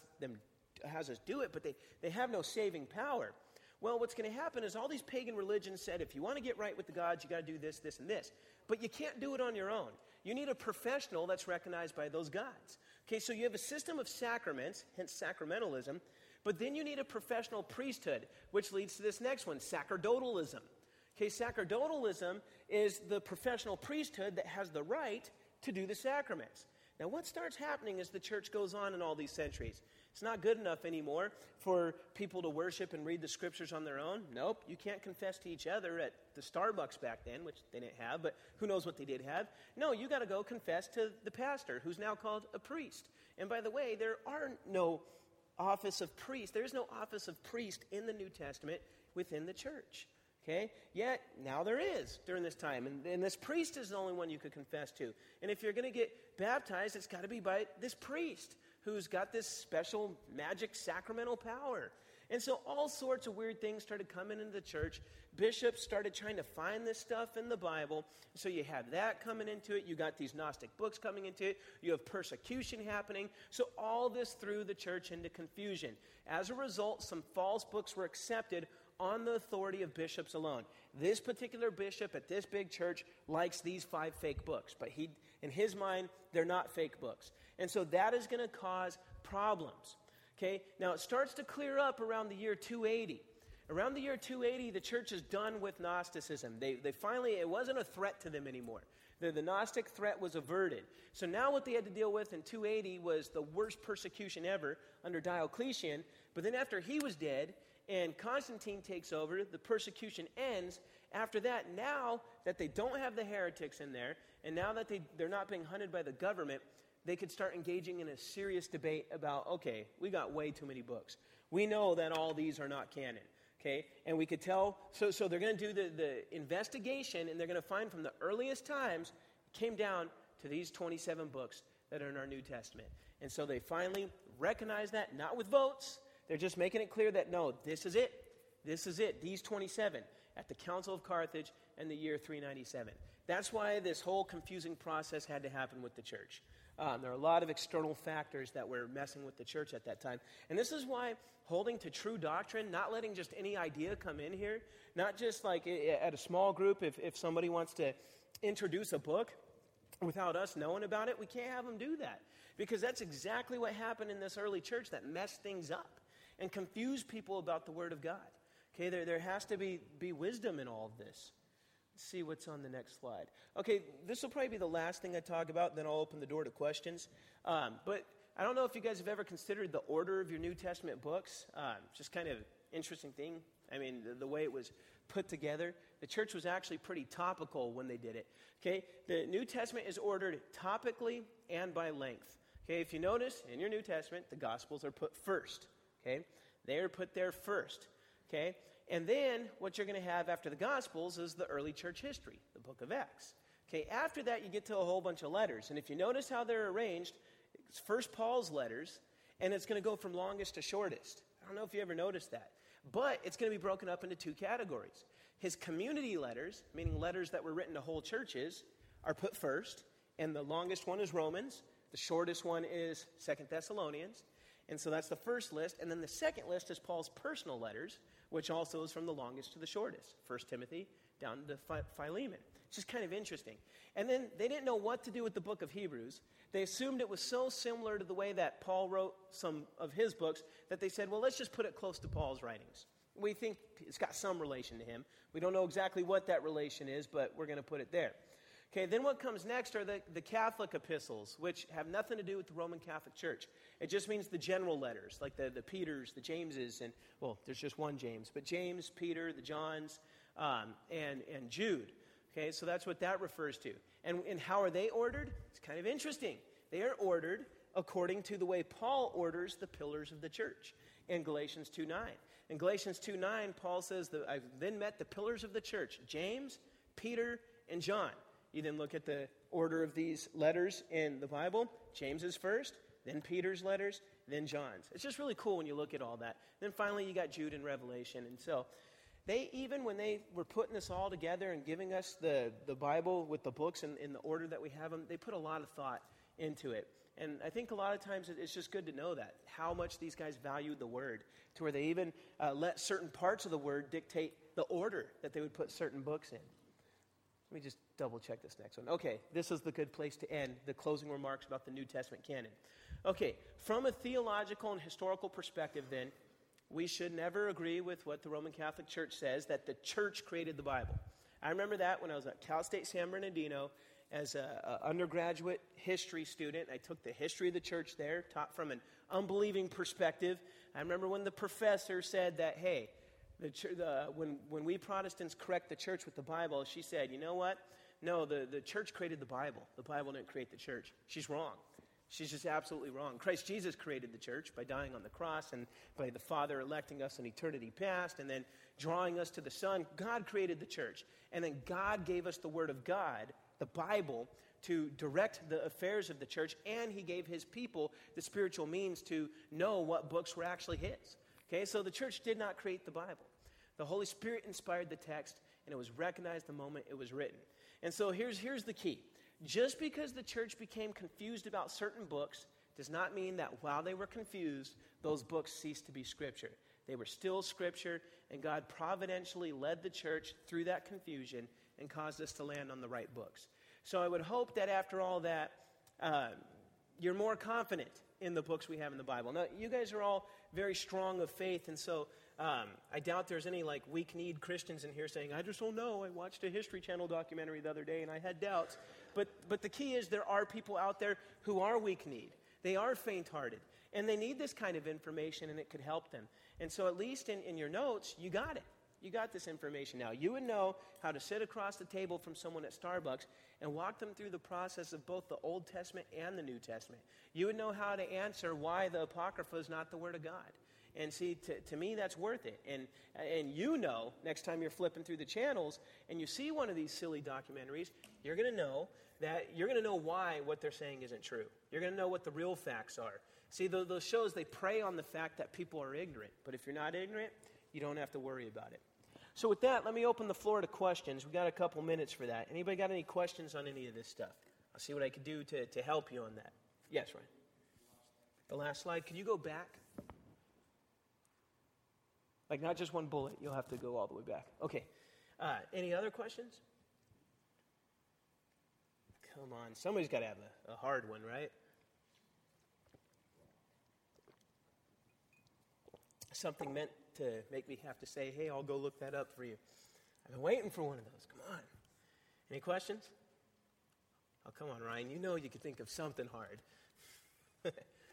us do it, but they have no saving power. Well, what's going to happen is all these pagan religions said, if you want to get right with the gods, you got to do this, this, and this. But you can't do it on your own. You need a professional that's recognized by those gods. Okay, so you have a system of sacraments, hence sacramentalism, but then you need a professional priesthood, which leads to this next one, sacerdotalism. Okay, sacerdotalism is the professional priesthood that has the right to do the sacraments. Now, what starts happening as the church goes on in all these centuries? It's not good enough anymore for people to worship and read the scriptures on their own. Nope, you can't confess to each other at the Starbucks back then, which they didn't have, but who knows what they did have. No, you got to go confess to the pastor, who's now called a priest. And by the way, there are no office of priest. There is no office of priest in the New Testament within the church. Okay? Yet, now there is during this time. And this priest is the only one you could confess to. And if you're going to get baptized, it's got to be by this priest who's got this special magic sacramental power. And so all sorts of weird things started coming into the church. Bishops started trying to find this stuff in the Bible. So you have that coming into it. You got these Gnostic books coming into it. You have persecution happening. So all this threw the church into confusion. As a result, some false books were accepted on the authority of bishops alone. This particular bishop at this big church likes these 5 fake books, but in his mind, they're not fake books. And so that is going to cause problems. Okay, now it starts to clear up around the year 280. Around the year 280, the church is done with Gnosticism. They finally, it wasn't a threat to them anymore. The Gnostic threat was averted. So now what they had to deal with in 280 was the worst persecution ever under Diocletian. But then after he was dead and Constantine takes over, the persecution ends. After that, now that they don't have the heretics in there, and now that they're not being hunted by the government, they could start engaging in a serious debate about, okay, we got way too many books. We know that all these are not canon, okay? And we could tell, so they're going to do the investigation, and they're going to find from the earliest times, it came down to these 27 books that are in our New Testament. And so they finally recognize that, not with votes. They're just making it clear that, no, this is it. This is it, these 27, at the Council of Carthage in the year 397. That's why this whole confusing process had to happen with the church. There are a lot of external factors that were messing with the church at that time. And this is why holding to true doctrine, not letting just any idea come in here, not just like at a small group, if somebody wants to introduce a book without us knowing about it, we can't have them do that. Because that's exactly what happened in this early church that messed things up and confused people about the Word of God. Okay, there has to be wisdom in all of this. Let's see what's on the next slide. Okay, this will probably be the last thing I talk about, then I'll open the door to questions. But I don't know if you guys have ever considered the order of your New Testament books. Just kind of interesting thing. I mean, the way it was put together. The church was actually pretty topical when they did it. Okay, the New Testament is ordered topically and by length. Okay, if you notice, in your New Testament, the Gospels are put first. Okay, they are put there first. Okay, and then what you're going to have after the Gospels is the early church history, the book of Acts. Okay, after that you get to a whole bunch of letters. And if you notice how they're arranged, it's first Paul's letters, and it's going to go from longest to shortest. I don't know if you ever noticed that. But it's going to be broken up into 2 categories. His community letters, meaning letters that were written to whole churches, are put first. And the longest one is Romans. The shortest one is 2 Thessalonians. And so that's the first list. And then the second list is Paul's personal letters, which also is from the longest to the shortest. 1 Timothy down to Philemon. It's just kind of interesting. And then they didn't know what to do with the book of Hebrews. They assumed it was so similar to the way that Paul wrote some of his books that they said, well, let's just put it close to Paul's writings. We think it's got some relation to him. We don't know exactly what that relation is, but we're going to put it there. Okay, then what comes next are the Catholic epistles, which have nothing to do with the Roman Catholic Church. It just means the general letters, like the Peters, the Jameses, and, well, there's just one James, but James, Peter, the Johns, and Jude. Okay, so that's what that refers to. And how are they ordered? It's kind of interesting. They are ordered according to the way Paul orders the pillars of the church. in Galatians 2:9. In Galatians 2:9, Paul says that I then met the pillars of the church, James, Peter, and John. You then look at the order of these letters in the Bible. James is first, then Peter's letters, then John's. It's just really cool when you look at all that. Then finally you got Jude and Revelation. And so they, even when they were putting this all together and giving us the Bible with the books in the order that we have them, they put a lot of thought into it. And I think a lot of times it's just good to know that, how much these guys valued the Word, to where they even let certain parts of the Word dictate the order that they would put certain books in. Let me just double check this next one. Okay, this is the good place to end, the closing remarks about the New Testament canon. Okay, from a theological and historical perspective then, we should never agree with what the Roman Catholic Church says, that the church created the Bible. I remember that when I was at Cal State San Bernardino as an undergraduate history student. I took the history of the church there, taught from an unbelieving perspective. I remember when the professor said that, hey, when we Protestants correct the church with the Bible, she said, you know what? No, the church created the Bible. The Bible didn't create the church. She's wrong. She's just absolutely wrong. Christ Jesus created the church by dying on the cross and by the Father electing us in eternity past and then drawing us to the Son. God created the church. And then God gave us the Word of God, the Bible, to direct the affairs of the church, and He gave His people the spiritual means to know what books were actually His. Okay, so the church did not create the Bible. The Holy Spirit inspired the text, and it was recognized the moment it was written. And so here's the key. Just because the church became confused about certain books does not mean that while they were confused, those books ceased to be Scripture. They were still Scripture, and God providentially led the church through that confusion and caused us to land on the right books. So I would hope that after all that, you're more confident in the books we have in the Bible. Now, you guys are all very strong of faith, and so I doubt there's any weak-kneed Christians in here saying, I just don't know. I watched a History Channel documentary the other day, and I had doubts. But the key is there are people out there who are weak-kneed. They are faint-hearted, and they need this kind of information, and it could help them. And so at least in your notes, you got it. You got this information now. You would know how to sit across the table from someone at Starbucks and walk them through the process of both the Old Testament and the New Testament. You would know how to answer why the Apocrypha is not the Word of God. And see, to me, that's worth it. And you know, next time you're flipping through the channels and you see one of these silly documentaries, you're going to know why what they're saying isn't true. You're going to know what the real facts are. See, those shows, they prey on the fact that people are ignorant. But if you're not ignorant, you don't have to worry about it. So with that, let me open the floor to questions. We got a couple minutes for that. Anybody got any questions on any of this stuff? I'll see what I can do to help you on that. Yes, Ryan. The last slide. Can you go back? Not just one bullet. You'll have to go all the way back. Okay. Any other questions? Come on. Somebody's got to have a hard one, right? Something meant to make me have to say, hey, I'll go look that up for you. I've been waiting for one of those. Come on. Any questions? Oh, come on, Ryan. You know you could think of something hard.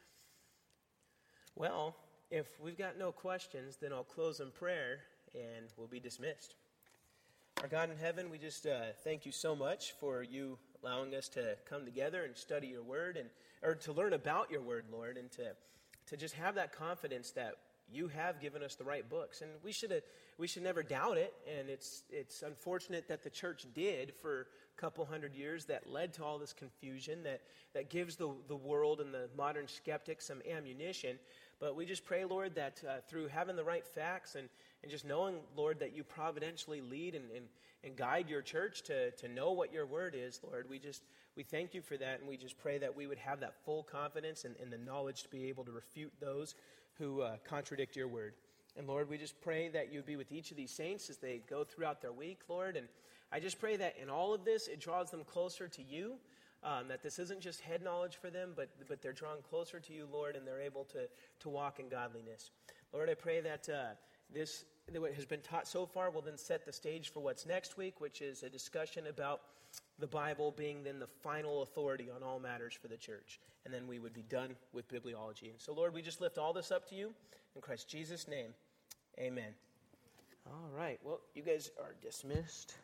Well, if we've got no questions, then I'll close in prayer and we'll be dismissed. Our God in heaven, we just thank you so much for you allowing us to come together and study your word or to learn about your word, Lord, and to just have that confidence that you have given us the right books. And we should never doubt it. And it's unfortunate that the church did for a couple hundred years that led to all this confusion that gives the world and the modern skeptics some ammunition. But we just pray, Lord, that through having the right facts and just knowing, Lord, that you providentially lead and guide your church to know what your word is, Lord, we thank you for that. And we just pray that we would have that full confidence and the knowledge to be able to refute those who contradict your word. And Lord, we just pray that you would be with each of these saints as they go throughout their week, Lord. And I just pray that in all of this, it draws them closer to you, that this isn't just head knowledge for them, but they're drawn closer to you, Lord, and they're able to walk in godliness. Lord, I pray that what has been taught so far will then set the stage for what's next week, which is a discussion about the Bible being then the final authority on all matters for the church. And then we would be done with bibliology. And so, Lord, we just lift all this up to you. In Christ Jesus' name, amen. All right. Well, you guys are dismissed.